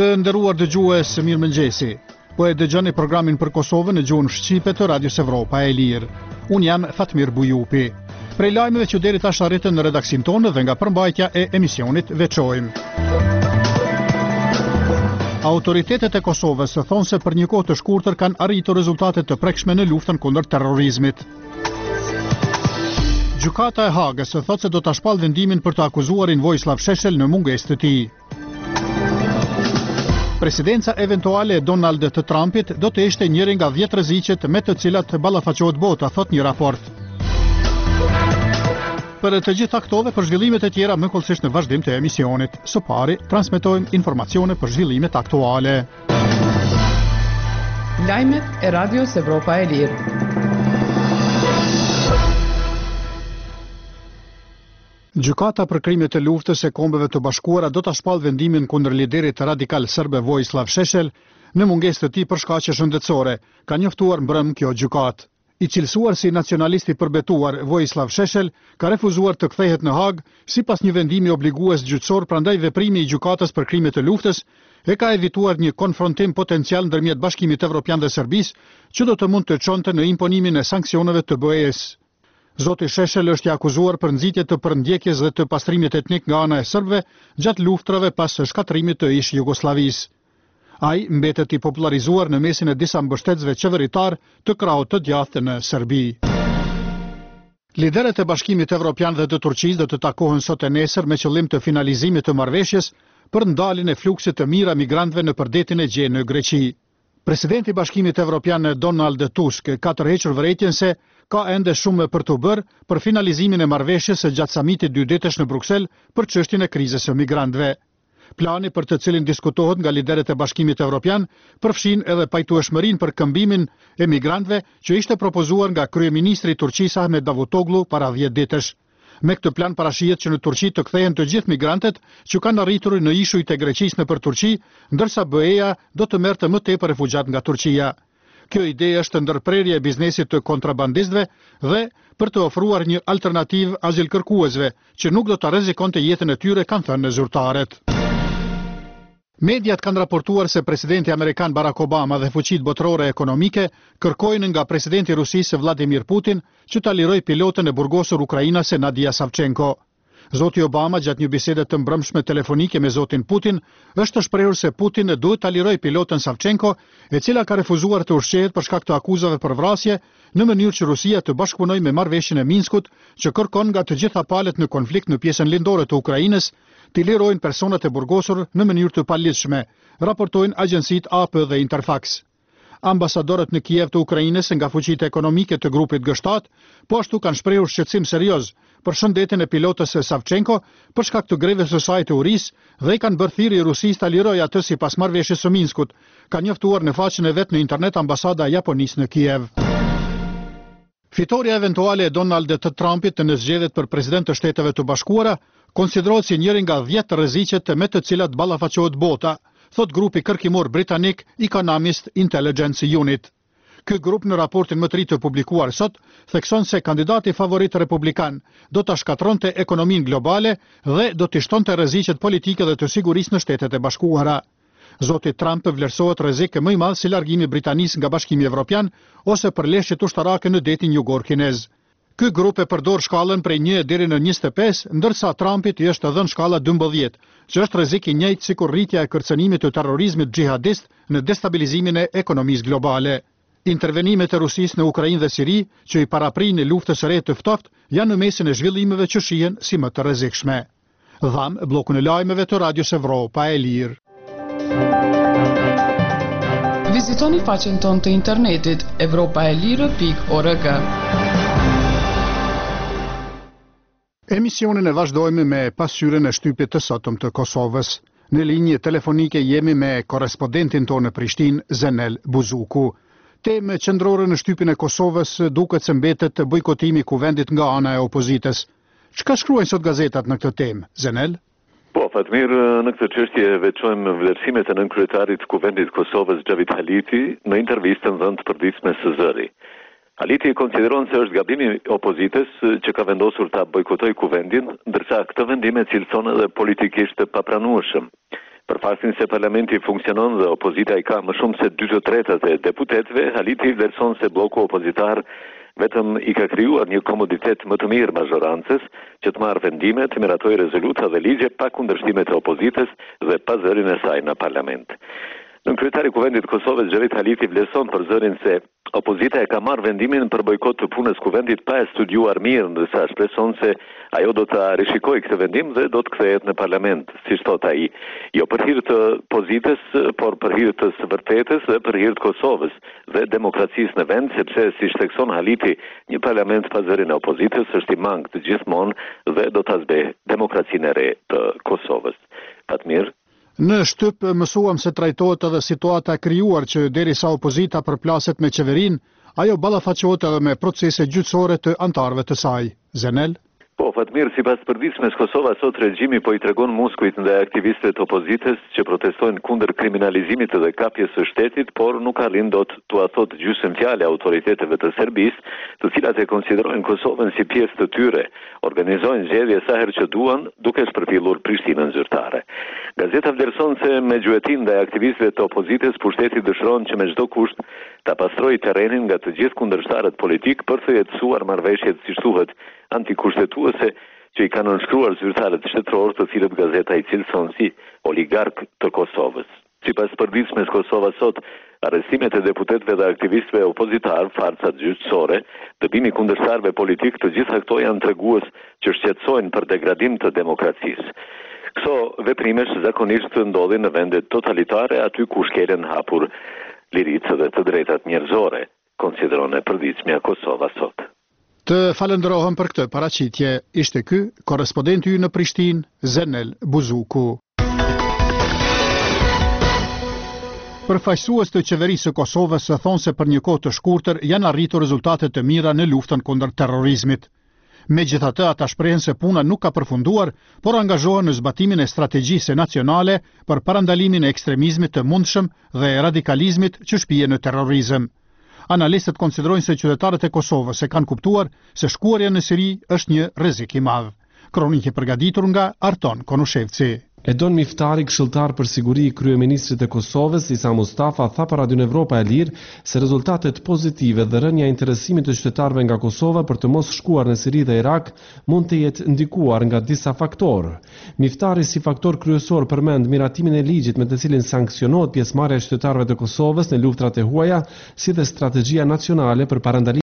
Të nderuar dëgjues, mirëmëngjesi. Po e dëgjoni programin për Kosovën në gjuhën shqipe të Radios Evropa e Lirë. Unë jam Fatmir Bujupi. Prej lajmeve që deri tash arritën në redaksin tonë dhe nga përmbajtja e emisionit veçojmë. Autoritetet e Kosovës thonë se për një kohë të shkurtër kanë arritur rezultate të prekshme në luftën kundër terrorizmit. Gjykata e Hagës thotë se do ta shpall vendimin për të akuzuarin Vojislav Šešelj në mungesë të tij. Presidenca eventuale e Donald Trumpit do të ishte njëri nga 10 rreziqet me të cilat ballafaqohet bota, thot një raport. Për të gjitha këto dhe për zhvillimet e tjera më kollësisht në vazhdim të emisionit. Së pari, transmetojmë informacione për zhvillimet aktuale. Lajmet e Radios Evropa e Lirë. Gjykata për krimet e luftës e Kombeve të Bashkuara do ta shpall vendimin kundër liderit radikal serb Vojislav Šešelj në mungesë të tij për shkaqe shëndetësore, ka njoftuar mbrëm kjo gjykatë. I cilësuar si nacionalist i përbetuar, Vojislav Šešelj ka refuzuar të kthehet në Hag sipas një vendimi obligues gjyqësor, prandaj veprimi i gjykatës për krimet e luftës e ka evituar një konfrontim potencial ndërmjet Bashkimit Evropian dhe Serbisë, që do të mund të çonte në imponimin e sanksioneve të BE-s. Zoti Šešelj është i akuzuar për nxitje të përndjekjes dhe të pastrimit etnik nga ana e serbëve gjatë luftrave pas shkatrimit të ish Jugosllavisë. Ai mbetet i popularizuar në mesin e disa mbështetësve qeveritar të krahut të djathtë në Serbi. Liderët e Bashkimit Evropian dhe të Turqisë do të takohen sot e nesër me qëllim të finalizimit të marrëveshjes për ndaljen e fluksit të mira migrantëve në përdetin e Gjenë në Greqi. Presidenti i Bashkimit Evropian Donald Tusk ka tërhequr vërejtjen se ka ende shumë për të bërë për finalizimin e marrëveshjes së gjatë samitit 2 ditësh në Bruksel për çështjen e krizës së migrantëve. Plani për të cilin diskutohet nga liderët e Bashkimit Evropian përfshin edhe pajtueshmërinë për këmbimin e migrantëve që ishte propozuar nga kryeministri i Turqisë Ahmet Davutoglu para 10 ditësh. Me këtë plan parashihet që në Turqi të kthehen të gjithë migrantët që kanë arritur në ishujt e Greqisë nëpër Turqi, ndërsa BE-ja do të merrte më tepër refugjat nga Turqia. Kjo ide është ndërprerje e biznesit të kontrabandistëve dhe për të ofruar një alternativë azilkërkuesve që nuk do të rrezikonte jetën e tyre, kanë thënë zyrtarët. Mediat kanë raportuar se presidenti amerikan Barack Obama dhe fuqitë botërore ekonomike kërkojnë nga presidenti i Rusisë Vladimir Putin që ta lirojë pilotën e burgosur ukrainase Nadia Savchenko. Zoti Obama gjatë një bisede të mbrëmshme telefonike me zotin Putin është shprehur se Putin duhet ta lirojë pilotën Savchenko, e cila ka refuzuar të ushqehet për shkak të akuzave për vrasje, në mënyrë që Rusia të bashkëpunojë me marrëveshjen e Minskut, që kërkon nga të gjitha palët në konflikt në pjesën lindore të Ukrainës të lirojnë personat e burgosur në mënyrë të palidhshme, raportojnë agjencitë AP dhe Interfax. Ambasadorët në Kiev të Ukrainës nga fuqitë ekonomike të grupit G7 po ashtu kanë shprehur shqetësim serioz për shëndetin e pilotës së Savchenko për shkak të greves së saj të urisë dhe i kanë bërë thirrje Rusisë ta lirojë atë sipas marrëveshjes së Minskut, ka njoftuar në faqen e vet në internet ambasada e Japonisë në Kiev. Fitoria eventuale e Donald Trumpit në zgjedhjet për president të Shteteve të Bashkuara konsiderohet si njëri nga 10 rreziqet me të cilat ballafaqohet bota, thot grupi kërkimor britanik Economist Intelligence Unit. Ky grup në raportin më të ri të publikuar sot thekson se kandidati favorit republikan do ta shkatronte ekonominë globale dhe do të shtonte rreziqet politike dhe të sigurisë në Shtetet e Bashkuara. Zoti Trump vlerësohet rrezik më i madh si largimi i Britanisë nga Bashkimi Evropian ose përleshjet ushtarake në detin jugor kinez. Ky grup e përdor shkallën prej 1 deri në 25, ndërsa Trumpit i është dhënë shkalla 12, që është rrezik i njëjtë sikur rritja e kërcënimit të terrorizmit xhihadist në destabilizimin e ekonomisë globale. Intervenimet e Rusisë në Ukrainë dhe Siri, që i paraprinë luftës së re të ftohtë, janë në mesin e zhvillimeve që shihen si më të rrezikshme. Dham bllokun e lajmeve të Radios Evropa e Lirë. Vizitoni faqen tonë të internetit evropaelire.org. Emisionin e vazhdojmë me pasqyrën e shtypit të sotëm të Kosovës. Në linjë telefonike jemi me korrespondentin tonë në Prishtinë, Zenel Buzuku. Temë qendrore në shtypin e Kosovës duket se mbetet bojkotimi i kuvendit nga ana e opozitës. Çka shkruajnë sot gazetat në këtë temë, Zenel? Po, Fatmir, në këtë çështje veçojmë vlerësimet e nënkryetarit të kuvendit të Kosovës Xhavit Haliti në intervistën dhënë të përditshme së Zëri. Haliti konsideron se është gabimi i opozitës që ka vendosur ta bojkotojë kuvendin, ndërsa këtë vendim e cilëson edhe politikisht të papranueshëm. Për faktin se parlamenti funksionon dhe opozita i ka më shumë se 2/3 e deputetëve, Haliti vlerëson se bloku opozitar vetëm i ka krijuar një komoditet më të mirë mazhorancës që të marrë vendime, të miratojë rezoluta dhe ligje pa kundërshtimet e opozitës dhe pa zërin e saj në parlament. Nën kryetari i Kuvendit të Kosovës Xhavit Haliti vlerëson për zërin se opozita e ka marrë vendimin për bojkot të punës kuvendit pa e studiuar mirë, ndërsa shpreson se ajo do ta rishikojë këtë vendim dhe do të kthehet në parlament, siç thot ai, jo për hir të pozitës, por për hir të së vërtetës dhe për hir të Kosovës dhe demokracisë në vend, sepse siç thekson Haliti, një parlament pa zërin e opozitës është i mangët gjithmonë dhe do ta zbejë demokracinë e re të Kosovës. Fatmir. Në shtyp mësuam se trajtohet edhe situata krijuar që derisa opozita përplaset me qeverinë, ajo ballafaqohet edhe me procese gjyqësore të antarëve të saj. Zenel? Po, Fatmir, sipas përditshmes Kosova sot regjimi po i tregon muskujt ndaj aktivistëve të opozitës që protestojnë kundër kriminalizimit dhe kapjes së shtetit, por nuk arrin dot t'ua thotë gjysmë fjalë autoriteteve të Serbisë, të cilat e konsiderojnë Kosovën si pjesë të tyre, organizojnë zgjedhje sa herë që duan, duke shpërfillur Prishtinën zyrtare. Gazeta vlerëson se me gjuetin ndaj aktivistëve të opozitës, pushteti dëshiron që me çdo kusht ta pastrojë terrenin nga të gjithë kundërshtarët politik për të jetësuar marrëveshjet siç thuhet antikushtetuese që i kanë nënshkruar zyrtarët shtetëror, të cilët gazeta i cilëson si oligark të Kosovës. Sipas përditshmes Kosova sot, arrestimet e deputetëve dhe aktivistëve opozitar, farcat gjyqësore, dëbimi kundërshtarëve politik, të gjitha këto janë tregues që shqetësojnë për degradim të demokracisë. Këto veprimesh zakonisht ndodhin në vende totalitare, aty ku shkelen hapur liritë dhe të drejtat njerëzore, konsideron e përditshmja Kosova sot. Të falenderohem për këtë paraqitje. Ishte ky korrespondenti ynë në Prishtinë, Zenel Buzuku. Përfaqësues të qeverisë së Kosovës thonë se për një kohë të shkurtër janë arritur rezultate të mira në luftën kundër terrorizmit. Megjithatë, ata shprehen se puna nuk ka përfunduar, por angazhohen në zbatimin e strategjisë nacionale për parandalimin e ekstremizmit të mundshëm dhe radikalizmit që shpihen në terrorizëm. Analistët konsiderojnë se qytetarët e Kosovës e kanë kuptuar se shkuarja në Siri është një rrezik i madh. Kronikë përgatitur nga Arton Konushevci. Edon Miftari, këshilltar për siguri i kryeministrit të Kosovës, Isa Mustafa, tha për Radion Evropa e Lirë se rezultatet pozitive dhe rënja e interesimit të qytetarëve nga Kosova për të mos shkuar në Siri dhe Irak mund të jetë ndikuar nga disa faktorë. Miftari si faktor kryesor përmend miratimin e ligjit me të cilin sanksionohet pjesëmarrja e qytetarëve të Kosovës në luftrat e huaja, si dhe strategjia nacionale për parandalim